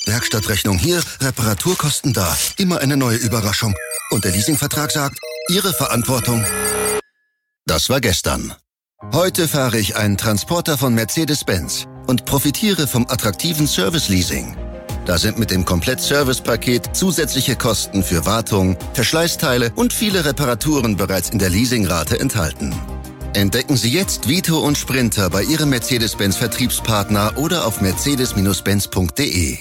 Werkstattrechnung hier, Reparaturkosten da. Immer eine neue Überraschung. Und der Leasingvertrag sagt, Ihre Verantwortung. Das war gestern. Heute fahre ich einen Transporter von Mercedes-Benz und profitiere vom attraktiven Service-Leasing. Da sind mit dem Komplett-Service-Paket zusätzliche Kosten für Wartung, Verschleißteile und viele Reparaturen bereits in der Leasingrate enthalten. Entdecken Sie jetzt Vito und Sprinter bei Ihrem Mercedes-Benz-Vertriebspartner oder auf mercedes-benz.de.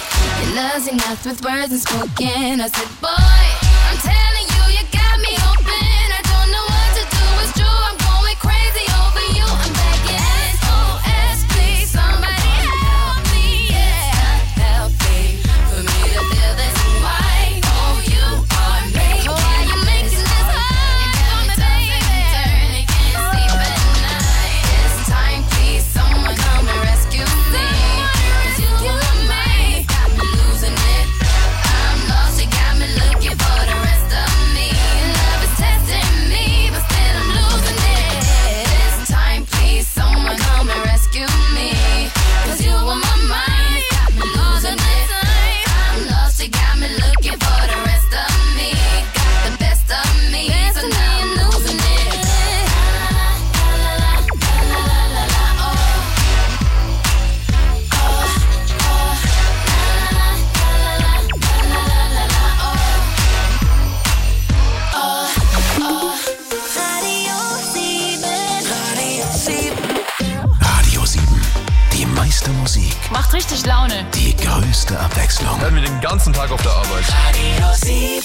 Musik. Macht richtig Laune. Die größte Abwechslung. Hören wir den ganzen Tag auf der Arbeit. Radio 7.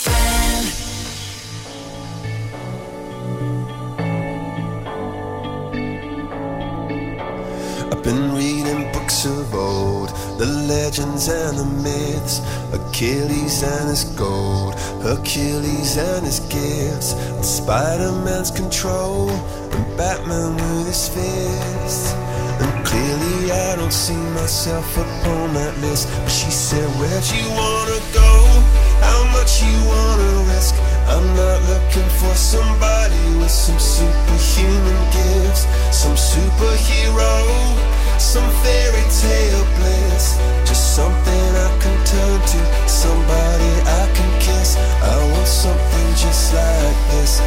I've been reading books of old, the legends and the myths, Achilles and his gold, Hercules and his gifts, and Spider-Man's control, and Batman with his fists. And clearly I don't see myself upon that list. But she said, where'd you wanna go? How much you wanna risk? I'm not looking for somebody with some superhuman gifts, some superhero, some fairy tale bliss. Just something I can turn to, somebody I can kiss. I want something just like this.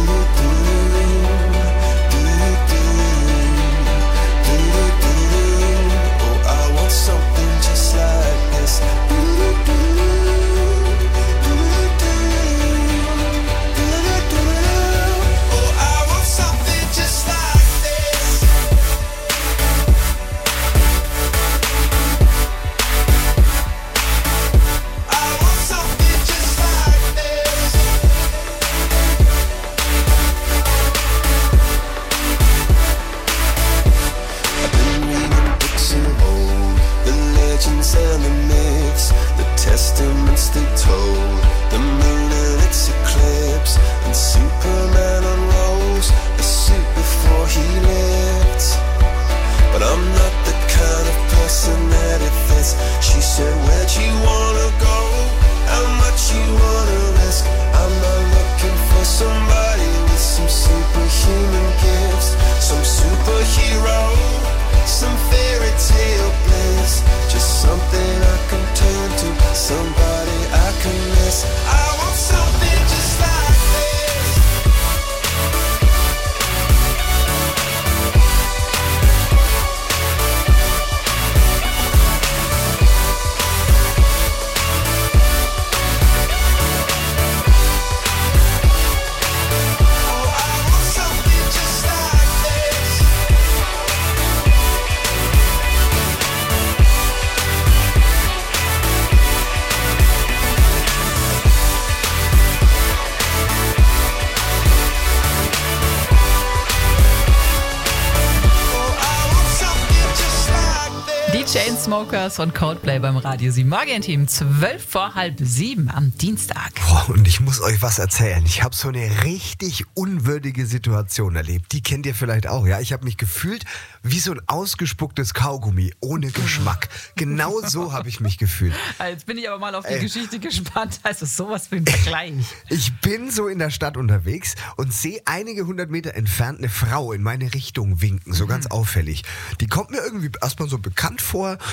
Oh, I want something just like this. And the myths, the testaments they told, the moon and its eclipse, and Superman unrolls the suit before he lived. But I'm not the kind of person that it fits. She said, where'd you wanna go? How much you wanna risk? I'm not looking for somebody with some superhuman gifts, some superhero, some fairy tale bliss. Just something I can turn to, somebody I can miss. I want something just like this. Oh, I want something just like this. Die Chainsmokers und Coldplay beim Radio 7 Morgenteam, 6:45 am Dienstag. Boah, und ich muss euch was erzählen. Ich habe so eine richtig unwürdige Situation erlebt. Die kennt ihr vielleicht auch, ja? Ich habe mich gefühlt wie so ein ausgespucktes Kaugummi ohne Geschmack. Genau so habe ich mich gefühlt. Jetzt bin ich aber mal auf die Geschichte gespannt. Also sowas für ein Vergleich. Ich bin so in der Stadt unterwegs und sehe einige 100 Meter entfernt eine Frau in meine Richtung winken, so ganz auffällig. Die kommt mir irgendwie erstmal so bekannt vor.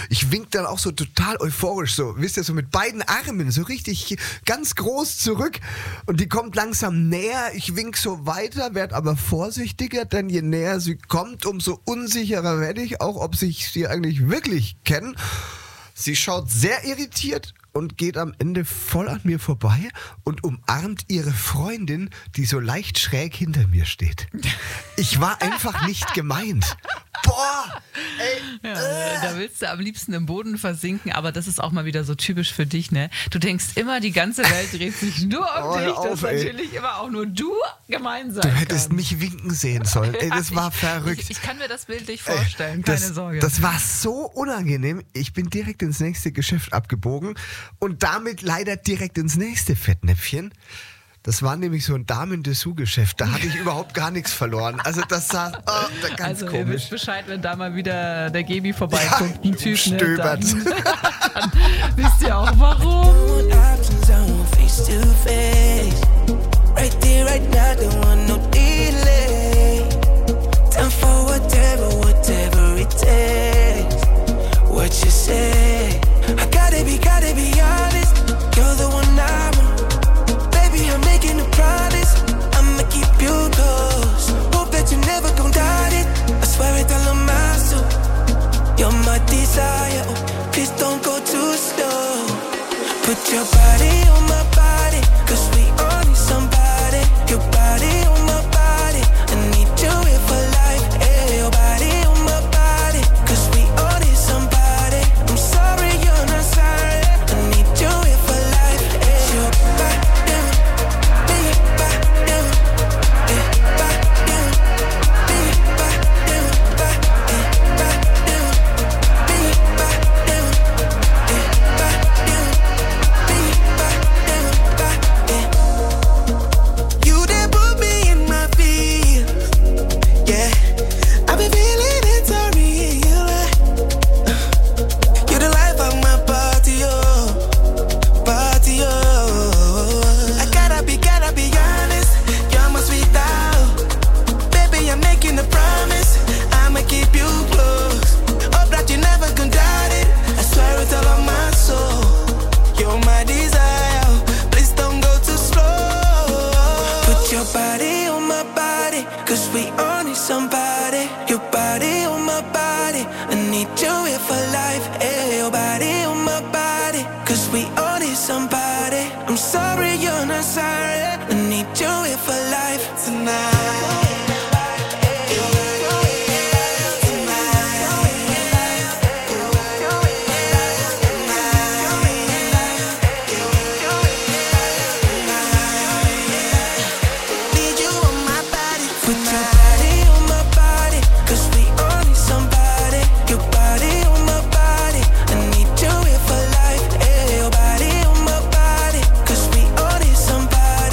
Ich wink dann auch so total euphorisch, so, wisst ihr, so mit beiden Armen, so richtig ganz groß zurück. Und die kommt langsam näher. Ich wink so weiter, werd aber vorsichtiger, denn je näher sie kommt, umso unsicherer werde ich auch, ob sich sie eigentlich wirklich kennen. Sie schaut sehr irritiert und geht am Ende voll an mir vorbei und umarmt ihre Freundin, die so leicht schräg hinter mir steht. Ich war einfach nicht gemeint. Boah, ey. Ja, da willst du am liebsten im Boden versinken, aber das ist auch mal wieder so typisch für dich, ne? Du denkst immer, die ganze Welt dreht sich nur um dich, dass natürlich immer auch nur du gemein sein Du hättest kannst. mich winken sehen sollen. Ey, das war verrückt. Ich kann mir das bildlich vorstellen, keine Sorge. Das war so unangenehm. Ich bin direkt ins nächste Geschäft abgebogen und damit leider direkt ins nächste Fettnäpfchen. Das war nämlich so ein Damen-Dessous-Geschäft. Da hatte ich überhaupt gar nichts verloren. Also das sah ganz Also komisch. ihr wisst Bescheid, wenn da mal wieder der Gebi vorbeikommt, ein Typ, ne, stöbert. dann wisst ihr auch warum. Options, I want face to face. Right there, right now, don't want no delay. Time for whatever it takes. What you say? I gotta be honest. You're the one I want. Baby, I'm making a promise. I'ma keep you close. Hope that you never gon' doubt it. I swear it all on my soul. You're my desire. Oh, please don't go too slow. Put your body on my body, 'cause we all need somebody. Your body on my body, I need you here for life. Hey, your body on my body, 'cause we all need somebody. I'm sorry you're not sorry, I need you here for life. Hey, your body, be body, be body, be You did put me in my feels, yeah. I've been feeling it, sorry, you're the life of my party, I gotta be honest, you're my sweet out. Baby, I'm making a promise, I'ma keep you close. Hope that you never gon' doubt it, I swear it's all on my soul. You're my desire, please don't go too slow. Put your body on my body, 'cause we all need somebody. Your body on my body, I need you here for life. Hey, your body on my body, 'cause we all need somebody. I'm sorry you're not sorry, I need you here for life tonight. Need you on my body. Put your body on my body, 'cause we all need somebody. Your body on my body, I need you here for life. Hey, your body on my body, 'cause we all need somebody.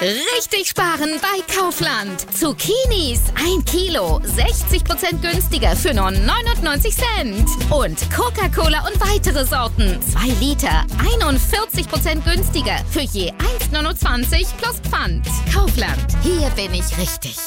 Richtig sparen bei Kaufland. Zucchinis 1 Kilo, 60% günstiger für nur 99 Cent. Und Coca-Cola und weitere Sorten, 2 Liter, 41% günstiger für je 1,29 plus Pfand. Kaufland, hier bin ich richtig.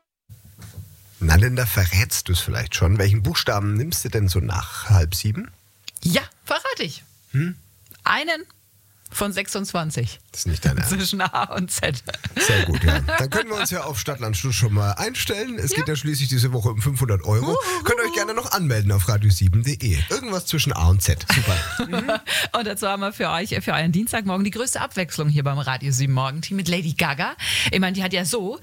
Na, Linda, verrätst du es vielleicht schon? Welchen Buchstaben nimmst du denn so nach 6:30? Ja, verrate ich. Einen von 26. Das ist nicht dein Ernst. Zwischen A und Z. Sehr gut, ja. Dann können wir uns ja auf Stadtlandschluss schon mal einstellen. Es geht ja schließlich diese Woche um 500 €. Könnt ihr euch gerne noch anmelden auf radio7.de. Irgendwas zwischen A und Z. Super. Und dazu haben wir für euch, für euren Dienstagmorgen, die größte Abwechslung hier beim Radio 7 Morgenteam mit Lady Gaga. Ich meine, die hat ja so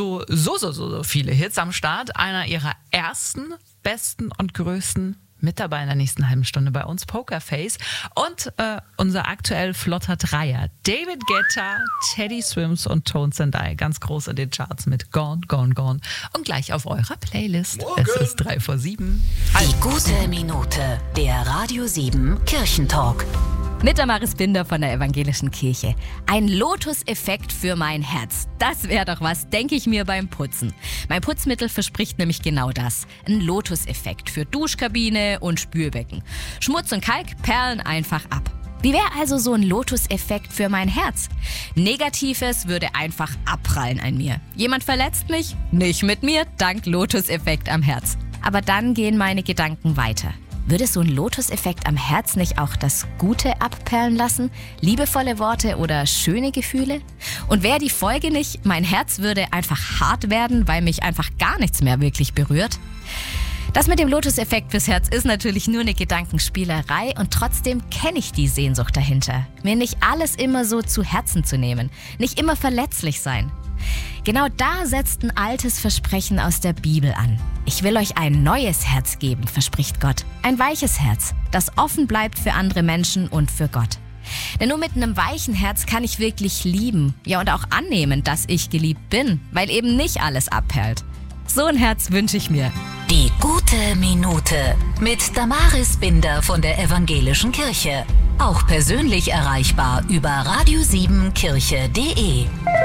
viele Hits am Start. Einer ihrer ersten, besten und größten mit dabei in der nächsten halben Stunde bei uns, Pokerface. Und unser aktuell flotter Dreier, David Guetta, Teddy Swims und Tones and I. Ganz groß in den Charts mit Gone, Gone, Gone. Und gleich auf eurer Playlist. Morgen. Es ist 7:03. Die gute Minute, der Radio 7 Kirchentalk. Mit Damaris Binder von der Evangelischen Kirche. Ein Lotus-Effekt für mein Herz. Das wäre doch was, denke ich mir beim Putzen. Mein Putzmittel verspricht nämlich genau das. Ein Lotus-Effekt für Duschkabine und Spülbecken. Schmutz und Kalk perlen einfach ab. Wie wäre also so ein Lotus-Effekt für mein Herz? Negatives würde einfach abprallen an mir. Jemand verletzt mich? Nicht mit mir, dank Lotus-Effekt am Herz. Aber dann gehen meine Gedanken weiter. Würde so ein Lotus-Effekt am Herz nicht auch das Gute abperlen lassen? Liebevolle Worte oder schöne Gefühle? Und wäre die Folge nicht, mein Herz würde einfach hart werden, weil mich einfach gar nichts mehr wirklich berührt? Das mit dem Lotus-Effekt fürs Herz ist natürlich nur eine Gedankenspielerei und trotzdem kenne ich die Sehnsucht dahinter. Mir nicht alles immer so zu Herzen zu nehmen, nicht immer verletzlich sein. Genau da setzt ein altes Versprechen aus der Bibel an. Ich will euch ein neues Herz geben, verspricht Gott. Ein weiches Herz, das offen bleibt für andere Menschen und für Gott. Denn nur mit einem weichen Herz kann ich wirklich lieben, ja und auch annehmen, dass ich geliebt bin, weil eben nicht alles abperlt. So ein Herz wünsche ich mir. Die gute Minute mit Damaris Binder von der Evangelischen Kirche. Auch persönlich erreichbar über radio7kirche.de.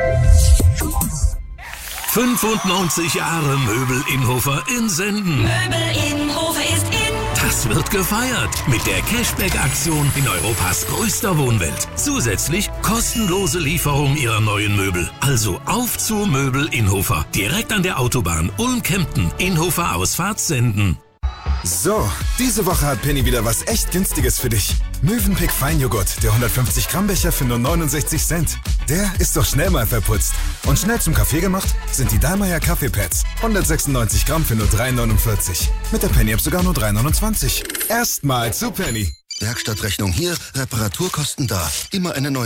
95 Jahre Möbel Innhofer in Senden. Möbel Innhofer ist in. Das wird gefeiert mit der Cashback-Aktion in Europas größter Wohnwelt. Zusätzlich kostenlose Lieferung ihrer neuen Möbel. Also auf zu Möbel Innhofer. Direkt an der Autobahn Ulm-Kempten. Innhofer Ausfahrt Senden. So, diese Woche hat Penny wieder was echt Günstiges für dich. Mövenpick Feinjoghurt, der 150 Gramm Becher für nur 69 Cent. Der ist doch schnell mal verputzt. Und schnell zum Kaffee gemacht sind die Dallmayr Kaffeepads. 196 Gramm für nur 3,49. Mit der Penny-App sogar nur 3,29. Erstmal zu Penny. Werkstattrechnung hier, Reparaturkosten da. Immer eine neue